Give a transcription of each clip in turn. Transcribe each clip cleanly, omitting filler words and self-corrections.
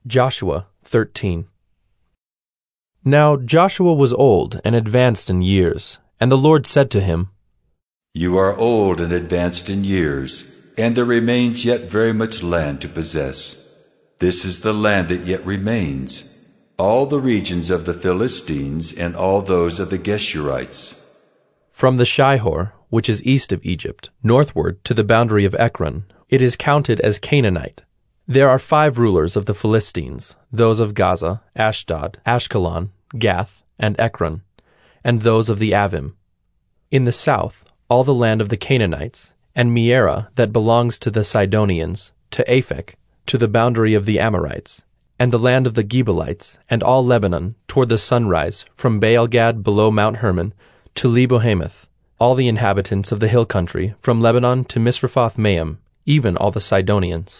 Joshua 13. Now Joshua was old and advanced in years, and the Lord said to him, You are old and advanced in years, and there remains yet very much land to possess. This is the land that yet remains, all the regions of the Philistines and all those of the Geshurites. From the Shihor, which is east of Egypt, northward to the boundary of Ekron, it is counted as Canaanite. There are 5 rulers of the Philistines, those of Gaza, Ashdod, Ashkelon, Gath, and Ekron, and those of the Avim. In the south, all the land of the Canaanites, and Mearah that belongs to the Sidonians, to Aphek, to the boundary of the Amorites, and the land of the Gebalites, and all Lebanon, toward the sunrise, from Baal-gad below Mount Hermon, to Lebo-hamath, all the inhabitants of the hill country, from Lebanon to Misrephoth-maim, even all the Sidonians.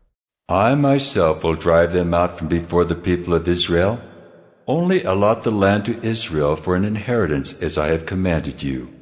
I myself will drive them out from before the people of Israel. Only allot the land to Israel for an inheritance as I have commanded you.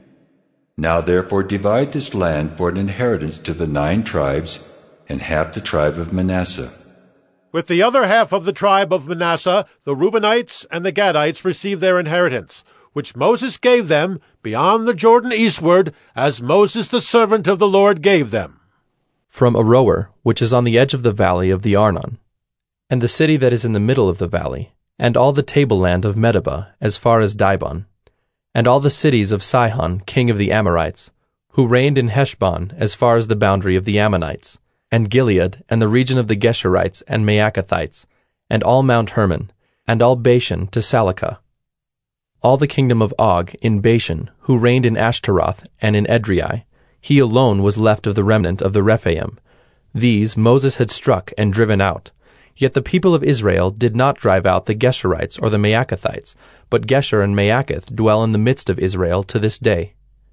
Now therefore divide this land for an inheritance to the 9 tribes, and half the tribe of Manasseh. With the other half of the tribe of Manasseh, the Reubenites and the Gadites receive their inheritance, which Moses gave them beyond the Jordan eastward, as Moses the servant of the Lord gave them. From Aroer, which is on the edge of the valley of the Arnon, and the city that is in the middle of the valley, and all the tableland of Medeba as far as Dibon, and all the cities of Sihon king of the Amorites, who reigned in Heshbon as far as the boundary of the Ammonites, and Gilead, and the region of the Geshurites and Maacathites, and all Mount Hermon, and all Bashan to Salecah. All the kingdom of Og in Bashan, who reigned in Ashtaroth and in Edrei, he alone was left of the remnant of the Rephaim. These Moses had struck and driven out. Yet the people of Israel did not drive out the Geshurites or the Maacathites, but Gesher and Maacath dwell in the midst of Israel to this day.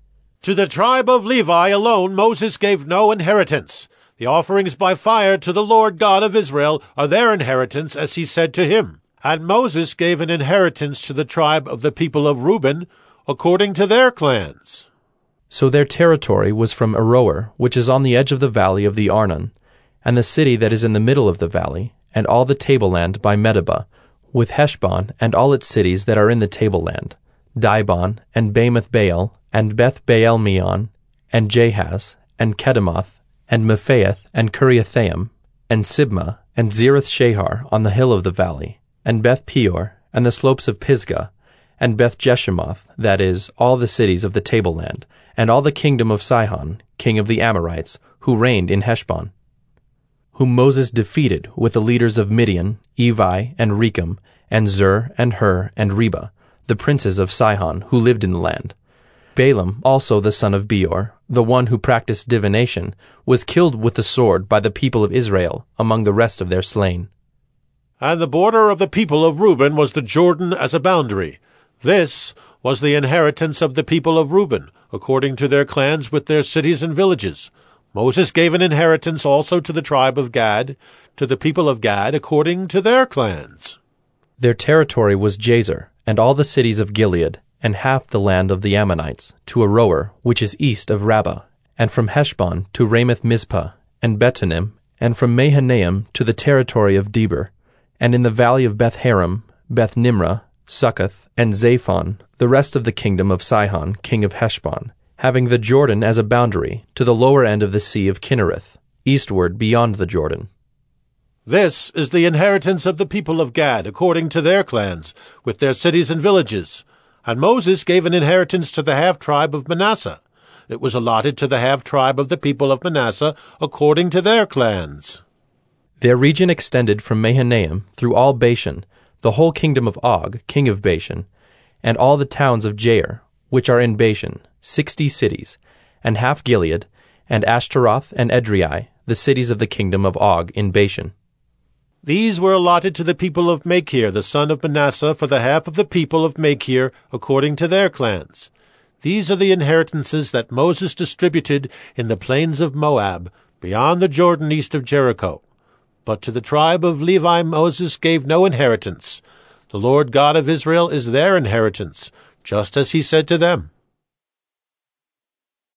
To the tribe of Levi alone Moses gave no inheritance. The offerings by fire to the Lord God of Israel are their inheritance, as he said to him. And Moses gave an inheritance to the tribe of the people of Reuben, according to their clans. So their territory was from Aroer, which is on the edge of the valley of the Arnon, and the city that is in the middle of the valley, and all the tableland by Medeba, with Heshbon and all its cities that are in the tableland, Dibon, and Bamoth Baal, and Beth Baal Meon, and Jahaz, and Kedemoth, and Mephaath, and Kiriathaim, and Sibmah, and Zereth Shahar on the hill of the valley, and Beth Peor, and the slopes of Pisgah, and Beth Jeshemoth, that is, all the cities of the tableland, and all the kingdom of Sihon, king of the Amorites, who reigned in Heshbon, whom Moses defeated with the leaders of Midian, Evi, and Rechem, and Zur, and Hur, and Reba, the princes of Sihon, who lived in the land. Balaam, also the son of Beor, the one who practiced divination, was killed with the sword by the people of Israel, among the rest of their slain. And the border of the people of Reuben was the Jordan as a boundary. This was the inheritance of the people of Reuben, according to their clans with their cities and villages. Moses gave an inheritance also to the tribe of Gad, to the people of Gad, according to their clans. Their territory was Jazer, and all the cities of Gilead, and half the land of the Ammonites, to Aroer, which is east of Rabbah, and from Heshbon to Ramoth-Mizpah, and Betonim, and from Mahanaim to the territory of Debir, and in the valley of Beth-haram, Beth-nimrah, Succoth, and Zaphon, the rest of the kingdom of Sihon, king of Heshbon, having the Jordan as a boundary to the lower end of the sea of Kinnereth, eastward beyond the Jordan. This is the inheritance of the people of Gad, according to their clans, with their cities and villages. And Moses gave an inheritance to the half-tribe of Manasseh. It was allotted to the half-tribe of the people of Manasseh, according to their clans. Their region extended from Mahanaim through all Bashan, the whole kingdom of Og, king of Bashan, and all the towns of Jair, which are in Bashan, 60 cities, and half Gilead, and Ashtaroth and Edrei, the cities of the kingdom of Og in Bashan. These were allotted to the people of Machir, the son of Manasseh, for the half of the people of Machir, according to their clans. These are the inheritances that Moses distributed in the plains of Moab, beyond the Jordan east of Jericho. But to the tribe of Levi Moses gave no inheritance. The Lord God of Israel is their inheritance, just as he said to them.